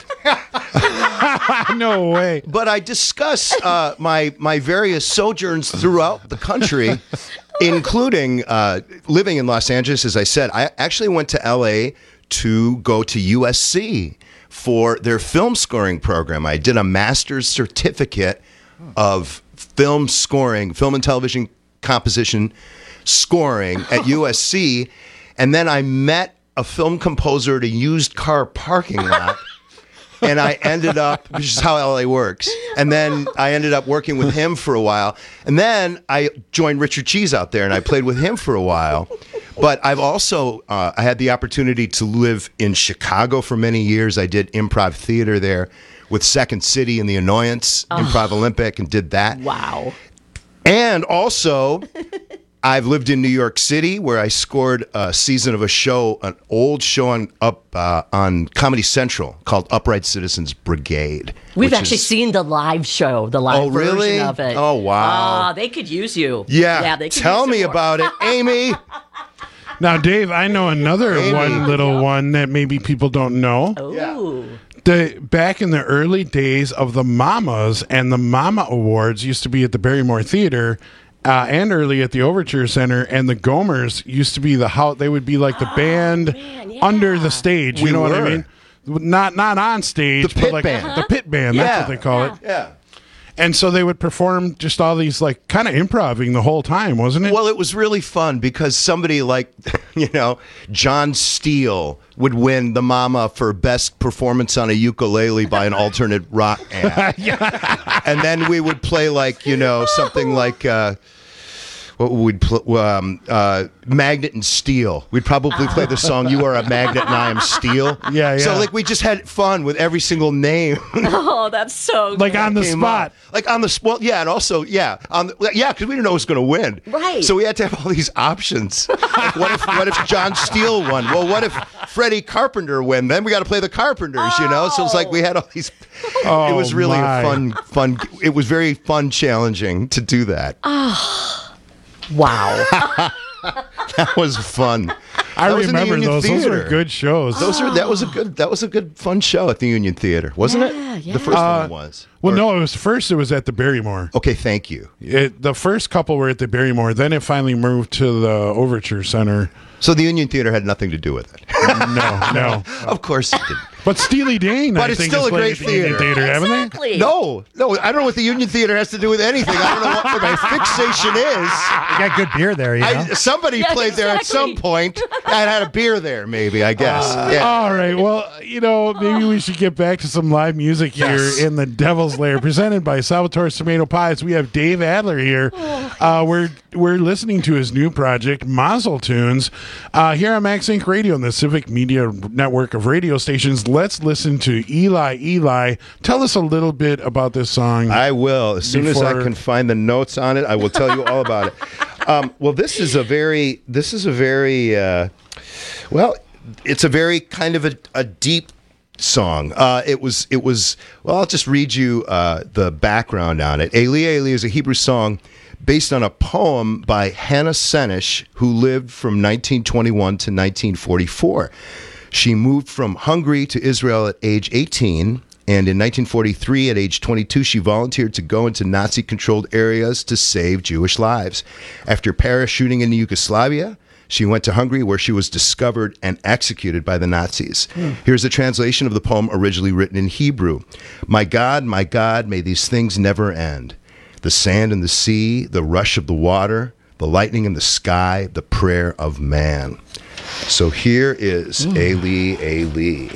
No way. But I discuss uh, my my various sojourns throughout the country, including uh, living in Los Angeles. As I said, I actually went to L A to go to U S C for their film scoring program. I did a master's certificate of film scoring, film and television composition scoring at U S C, and then I met a film composer at a used car parking lot. And I ended up, which is how L A works. And then I ended up working with him for a while. And then I joined Richard Cheese out there, and I played with him for a while. But I've also, uh, I had the opportunity to live in Chicago for many years. I did improv theater there with Second City and the Annoyance, Oh. Improv Olympic, and did that. Wow. And also, I've lived in New York City where I scored a season of a show, an old show on up uh, on Comedy Central called Upright Citizens Brigade. We've which actually is- seen the live show, the live Oh, really? version of it. Oh, wow. Ah, they could use you. Yeah, Yeah, they could tell use me some more. about it, Amy. Now, Dave, I know another Amy. one little one that maybe people don't know. Ooh. The back in the early days of the Mamas and the Mama Awards used to be at the Barrymore Theater. Uh, and early at the Overture Center, and the Gomers used to be the how they would be like the band under the stage. You We know what I were. mean? Not not on stage, The but pit like band. the pit band. Yeah. That's what they call it. Yeah. And so they would perform just all these like kind of improving the whole time, wasn't it? Well, it was really fun because somebody like, you know, John Steele would win the Mama for best performance on a ukulele by an alternate rock act. And then we would play like, you know, something like, uh, what would we play? Um, uh, Magnet and Steel. We'd probably play the song "You Are a Magnet and I Am Steel." Yeah, So yeah. like we just had fun with every single name. Oh, that's so Like good. on the came spot. up. Like on the spot, yeah, and also, yeah, on the, yeah, because we didn't know who was going to win, Right. So we had to have all these options. Like, what if, what if John Steele won? Well, what if Freddie Carpenter won? Then we got to play the Carpenters, you know. So it's like we had all these. Oh, it was really my. a fun, fun. It was very fun, challenging to do that. Wow. That was fun. I That was in the remember Union those. Those were Theater. good shows. Those are that was a good that was a good fun show at the Union Theater, wasn't Yeah, it? yeah. The first Uh, one was. Well, Or- no, it was first. It was at the Barrymore. Okay, thank you. It, the first couple were at the Barrymore. Then it finally moved to the Overture Center. So the Union Theater had nothing to do with it. No, no. Of course it didn't. But Steely Dan, But I it's think, still is a playing great at the Union theater. Theater, haven't they? Exactly. No, no, I don't know what the Union Theater has to do with anything. I don't know what my fixation is. You got good beer there, you know. I, somebody Yeah, played there at some exactly. point. I had a beer there, maybe, I guess. yeah. All right. Well, you know, maybe we should get back to some live music here Yes. in the Devil's Lair, presented by Salvatore's Tomato Pies. We have Dave Adler here. Oh, Uh, we're we're listening to his new project, Mazel Tunes, uh, here on Max Inc Radio and the Civic Media network of radio stations. Let's listen to Eli. Eli, tell us a little bit about this song. I will. As soon as I Before- can find the notes on it, I will tell you all about it. Um, well, this is a very, this is a very, uh, well, it's a very kind of a, a deep song. Uh, it was, it was, well, I'll just read you uh, the background on it. Eli Eli is a Hebrew song based on a poem by Hannah Senish, who lived from nineteen twenty-one to nineteen forty-four. She moved from Hungary to Israel at age eighteen And in nineteen forty-three, at age twenty-two, she volunteered to go into Nazi-controlled areas to save Jewish lives. After parachuting into Yugoslavia, she went to Hungary, where she was discovered and executed by the Nazis. Mm. Here's a translation of the poem originally written in Hebrew. My God, my God, may these things never end. The sand and the sea, the rush of the water, the lightning in the sky, the prayer of man. So here is mm. Eli, Eli.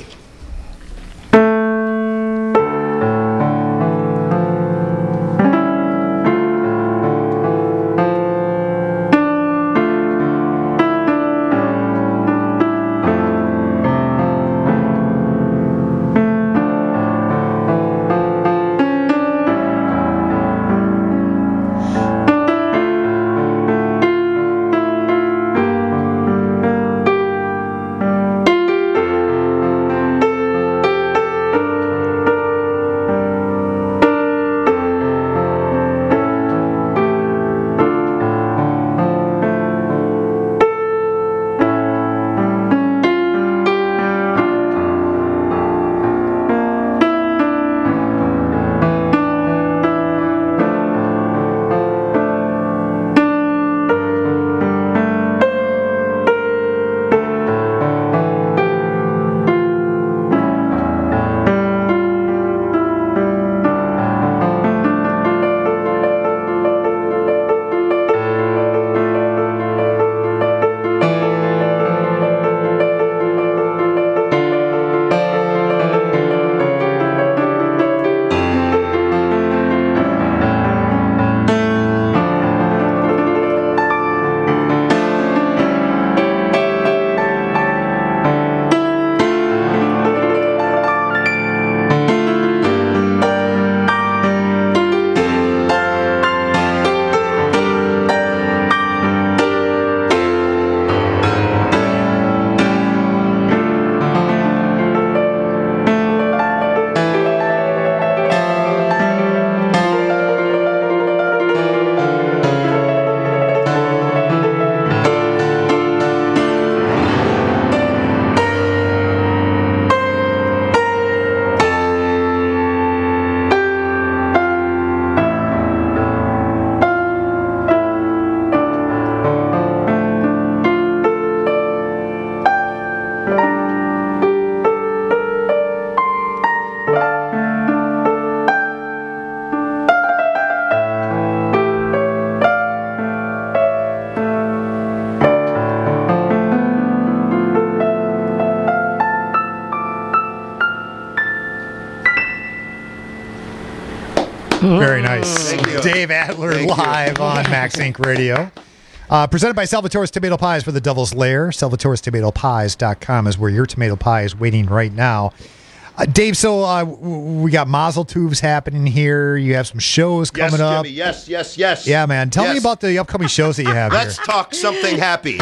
Very nice. Dave Adler Thank live you. on Max Inc Radio. Uh, presented by Salvatore's Tomato Pies for the Devil's Lair. Salvatore's Tomato Pies dot com is where your tomato pie is waiting right now. Uh, Dave, so uh, w- we got Mazel Tovs happening here. You have some shows Yes, coming up. Jimmy. Yes, yes, yes. Yeah, man. Tell me Yes. about the upcoming shows that you have Let's here. talk something happy.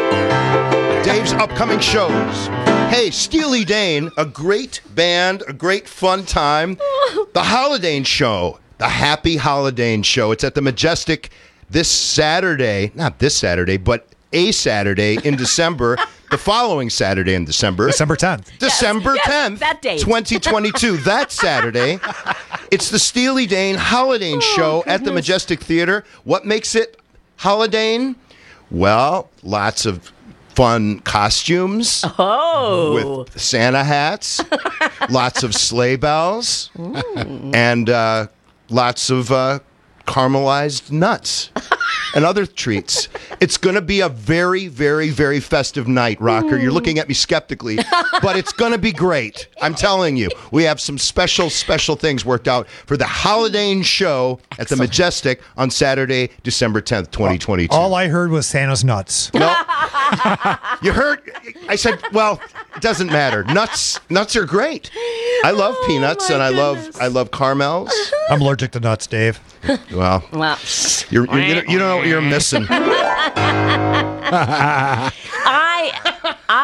Dave's upcoming shows. Hey, Steely Dan, a great band, a great fun time. The Holiday Show, the Happy Holiday Show. It's at the Majestic this Saturday, not this Saturday, but a Saturday in December. The following Saturday in December. December tenth. December Yes, tenth. that date. twenty twenty-two. That Saturday. It's the Steely Dan Holiday Oh, Show at the Majestic Theater. What makes it Holiday? Well, lots of fun costumes. Oh. With Santa hats. Lots of sleigh bells. Mm. And uh, lots of uh, caramelized nuts. And other treats. It's going to be a very, very, very festive night, Rocker. You're looking at me skeptically, but it's going to be great. I'm telling you. We have some special, special things worked out for the Holiday Show at the Majestic on Saturday, December tenth, twenty twenty-two. All I heard was Santa's nuts. No. You heard? I said, well, it doesn't matter. Nuts nuts are great. I love Oh, peanuts and I love I love caramels. I'm allergic to nuts, Dave. Well, Well, you're, you're, you don't- you don't know what you're missing. I I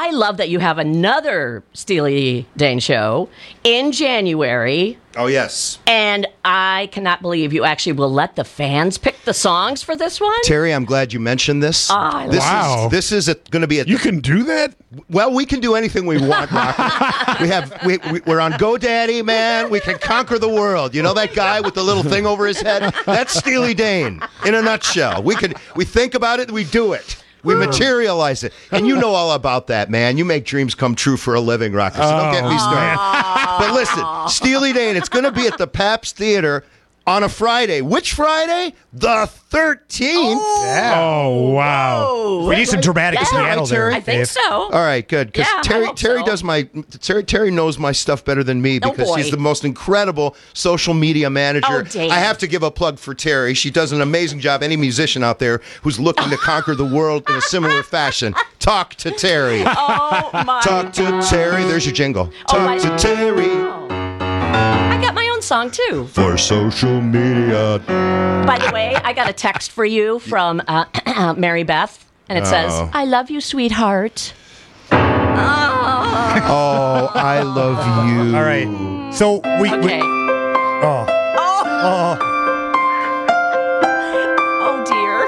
I love that you have another Steely Dane show in January. Oh, yes. And I cannot believe you actually will let the fans pick the songs for this one. Terry, I'm glad you mentioned this. Oh, I this Wow. Is, this is going to be a... You can do that? Well, we can do anything we want, Rocky. we have, we, we, we're on GoDaddy, man. We can conquer the world. You know that guy with the little thing over his head? That's Steely Dane in a nutshell. We could, we think about it, we do it. We materialize it. And you know all about that, man. You make dreams come true for a living, Rocker. So don't get me started. But listen, Steely Dane, it's going to be at the Pabst Theater on a Friday. Which Friday? The thirteenth. Oh, wow. We need some dramatic Yeah. Seattle there. I think Dave. so. All right, good. Because Yeah, I Terry, hope Terry so. does my Terry, Terry knows my stuff better than me Oh, because boy. he's the most incredible social media manager. Oh, Dave. I have to give a plug for Terry. She does an amazing job. Any musician out there who's looking to conquer the world in a similar fashion, talk to Terry. Oh, my Talk to God. Terry. There's your jingle. Oh, Talk my- to Terry I got my own song, too. for social media. By the way, I got a text for you from uh, Mary Beth, and it says, Oh. I love you, sweetheart. Oh, I love you. All right. So we. Okay. we oh. Oh. Oh. Oh, dear.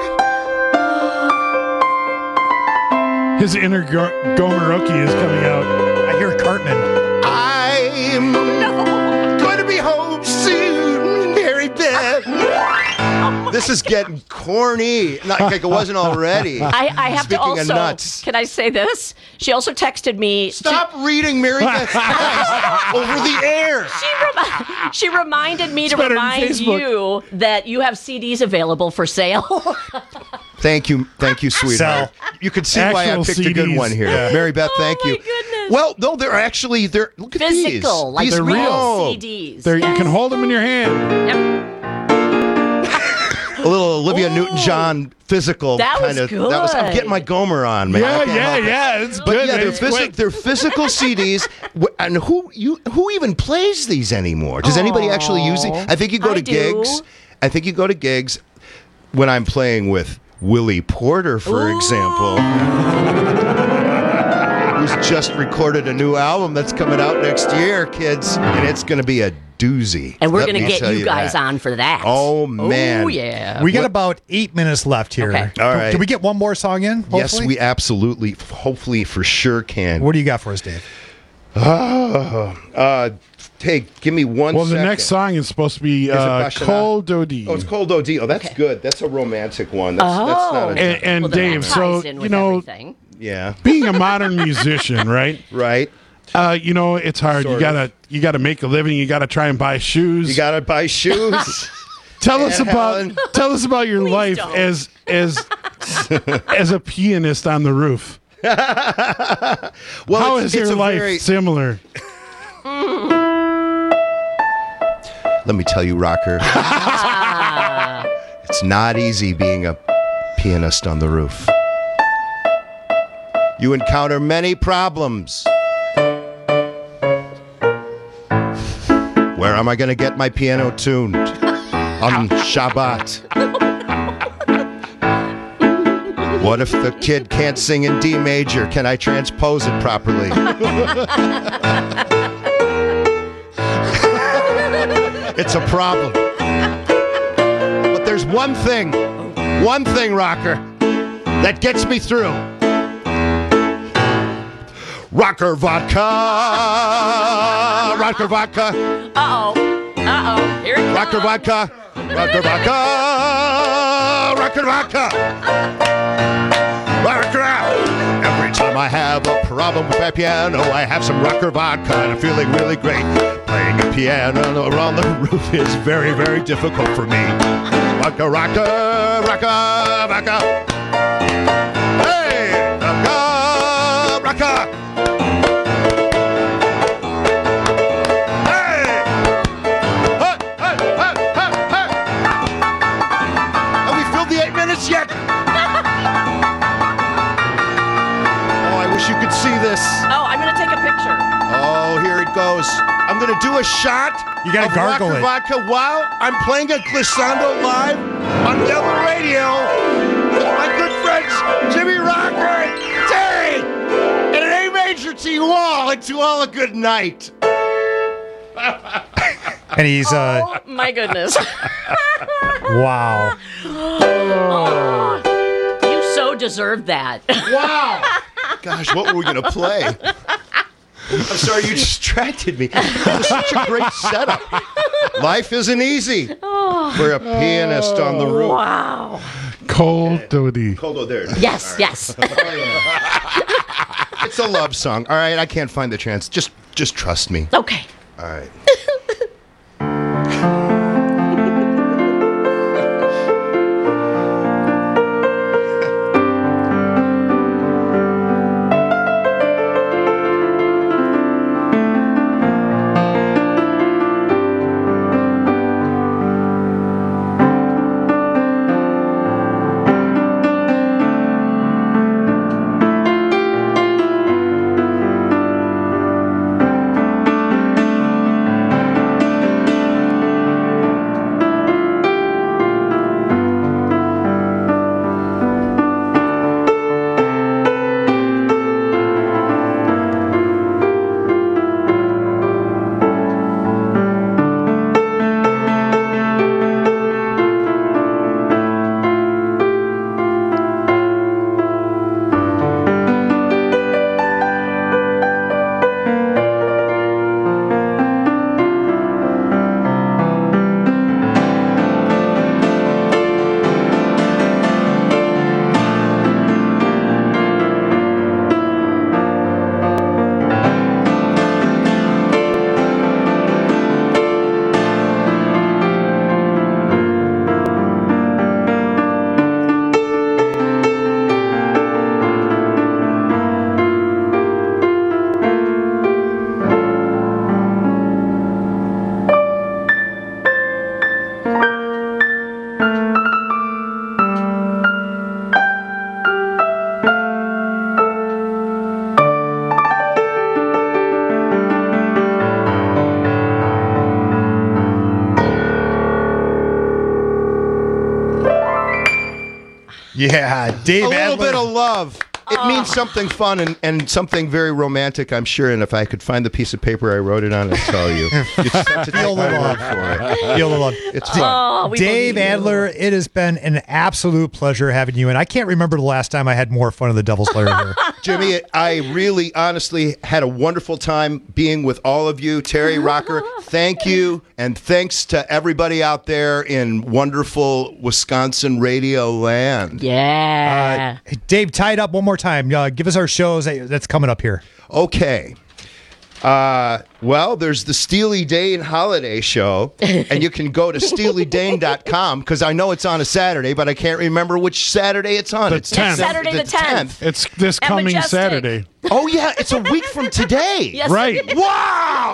His inner Go- Gomeroki is coming out. I hear Cartman. I'm going to be home soon, Mary Beth. This is getting corny. Not like it wasn't already. I, I have Speaking to also. of nuts. Can I say this? She also texted me. Stop reading Mary Beth's text over the air. She, remi- she reminded me It's to better than remind Facebook. you that you have C Ds available for sale. Thank you, thank you, sweetheart. You can see why I Actual picked a good C Ds. one here, Yeah. Mary Beth. Thank Oh, my you. goodness. Well, no, they're actually they're look at Physical, these. like these They're real oh, C Ds. There, Yes. You can hold them in your hand. Yep. a little Olivia Newton-John physical That was kind of. That was. I'm good. getting my Gomer on, man. I Yeah, can't yeah, help it. yeah. It's But good. yeah, they're, It's phys- quick. they're physical C Ds, Wh- and who you who even plays these anymore? Does anybody actually use it? I think you go I to do. gigs. I think you go to gigs when I'm playing with Willie Porter, for example, who's just recorded a new album that's coming out next year, kids, and it's going to be a doozy. And we're Let going to me get tell you guys that. on for that. Oh, man. Oh, yeah. We got What- about eight minutes left here. Okay. All right. Can we get one more song in? Yes, hopefully? we absolutely, hopefully, for sure can. What do you got for us, Dave? Uh, uh, hey, give me one Well, the second. next song is supposed to be Is it uh, Bashana? Col Dodi. Oh, it's Col Dodi. Oh, that's good. That's a romantic one. That's, that's not a... And, and Well, then Dave, that so, ties in you with know, everything. Yeah. being a modern musician, right? Right. Uh, you know, it's hard. Sort you gotta you gotta make a living. You gotta try and buy shoes. You got to buy shoes. tell us And about Helen. tell us about your life don't. as as as a pianist on the roof. well, How it's, is your it's a life very- similar? Let me tell you, Rocker. It's not easy being a pianist on the roof. You encounter many problems. Where am I going to get my piano tuned? On Shabbat. What if the kid can't sing in D major? Can I transpose it properly? It's a problem. But there's one thing, one thing, Rocker, that gets me through. Rocker vodka. Rocker vodka. Uh-oh. Uh-oh. Here it comes. Rocker vodka. Rocker vodka. Rocker vodka. Rocker. Every time I have a problem with my piano, I have some rocker vodka and I'm feeling really great. Playing a piano around the roof is very, very difficult for me. Rocker, rocker, rocker, rocker. Hey, rocker, rocker. Hey! Hey, hey, hey, hey, hey! Have we filled the eight minutes yet? Oh, I wish you could see this. Oh, I'm going to take a picture. Oh, here it goes. I'm going to do a shot You gotta of gargle Rocker it. Vodka while I'm playing a glissando live on Devil Radio with my good friends Jimmy Rocker and Terry. And it ain't to you all and to all a good night. And he's, uh, Oh my goodness. wow. Oh, you so deserve that. Wow. Gosh, what were we going to play? I'm sorry, you distracted me. That was such a great setup. Life isn't easy Oh. for a pianist on the roof. Wow. Cold Dodie. Cold, oh, there it is. Yes, All right. yes. It's a love song. All right, I can't find the chance. Just, just trust me. Okay. All right. Yeah, Dave A little Adler. bit of love. It means something fun and, and something very romantic, I'm sure. And if I could find the piece of paper I wrote it on, I'd tell you. You just have to Feel take the my love. word for it. Feel the love. It's D- fun. Oh, we Dave believe you. Adler, it has been an absolute pleasure having you. And I can't remember the last time I had more fun of the Devil's Lair here. Jimmy, I really, honestly had a wonderful time being with all of you. Terry Rocker, thank you. And thanks to everybody out there in wonderful Wisconsin radio land. Yeah. Uh, Dave, tie it up one more time. Uh, give us our shows that, that's coming up here. Okay. Uh, well, there's the Steely Dane Holiday Show, and you can go to steely dane dot com because I know it's on a Saturday, but I can't remember which Saturday it's on. The it's tenth. Saturday the tenth. It's this At coming Majestic. Saturday. Oh, yeah, it's a week from today. Yes, Right. it is. Wow!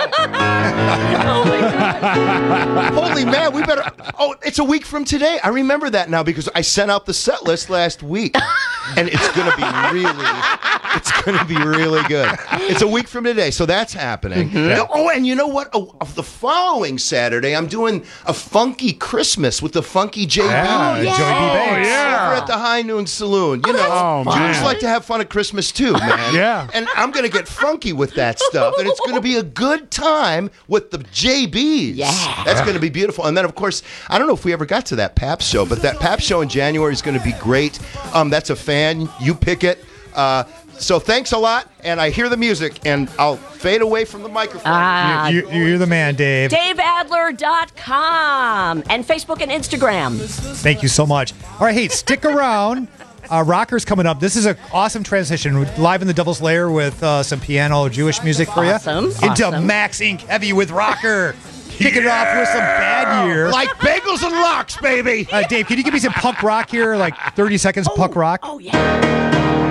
Oh my God. Holy man, we better. Oh, it's a week from today. I remember that now because I sent out the set list last week, and it's going to be really, it's going to be really good. It's a week from today, so that's happening. Oh, and you know what? Oh, the following Saturday, I'm doing a funky Christmas with the Funky J B. Yeah, yeah. Joey B. Banks. yeah. Over at the High Noon Saloon. You know, Oh, I man. just like to have fun at Christmas too, man. Yeah. And I'm going to get funky with that stuff, and it's going to be a good time with the J Bs. Yeah. That's going to be beautiful. And then, of course, I don't know if we ever got to that Pabst show, but that Pabst show in January is going to be great. Um, that's a fan. You pick it. Uh, so thanks a lot, and I hear the music, and I'll fade away from the microphone. Ah, You, you're the man, Dave. Dave Adler dot com and Facebook and Instagram. Thank you so much. All right, hey, stick around. Uh, Rocker's coming up. This is an awesome transition. We're live in the Devil's Lair with uh, some piano Jewish music for Awesome, you. Into awesome. Max Incorporated Heavy with Rocker. Kicking it off with some Bad Year. Like bagels and locks, baby. Uh, Dave, can you give me some punk rock here? Like thirty seconds of punk rock? Oh, yeah.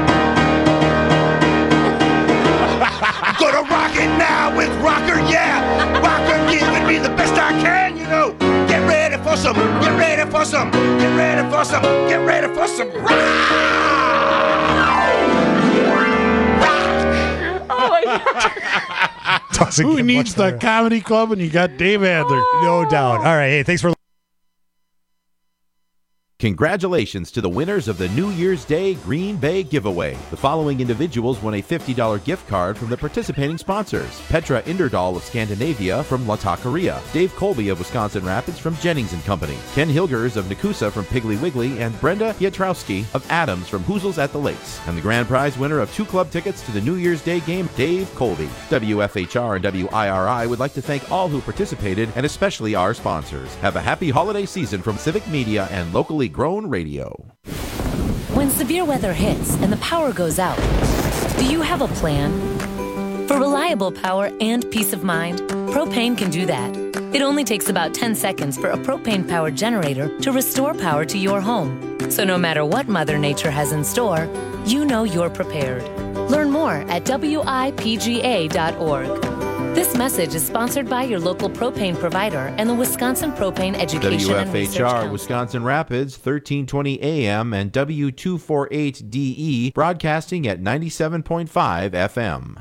I'm gonna rock it now with Rocker, yeah. Rocker giving me the best I can, you know. Get ready for some, get ready for some, get ready for some, get ready for some rock. Oh, my God. Doesn't Who get needs much the better. comedy club and you got Dave Adler? No doubt. All right, hey, thanks for Congratulations to the winners of the New Year's Day Green Bay giveaway. The following individuals won a fifty dollars gift card from the participating sponsors. Petra Inderdahl of Scandinavia from La Taqueria, Dave Colby of Wisconsin Rapids from Jennings and Company, Ken Hilgers of Nakusa from Piggly Wiggly, and Brenda Pietrowski of Adams from Hoozles at the Lakes. And the grand prize winner of two club tickets to the New Year's Day game, Dave Colby. W F H R and W I R I would like to thank all who participated and especially our sponsors. Have a happy holiday season from Civic Media and locally grown radio. When severe weather hits and the power goes out, do you have a plan? For reliable power and peace of mind, Propane can do that. It only takes about ten seconds for a propane-powered generator to restore power to your home. So no matter what Mother Nature has in store, you know you're prepared. Learn more at W I P G A dot org. This message is sponsored by your local propane provider and the Wisconsin Propane Education W and F Research H R Council. Wisconsin Rapids, thirteen twenty A M and W two forty-eight D E, broadcasting at ninety-seven point five F M.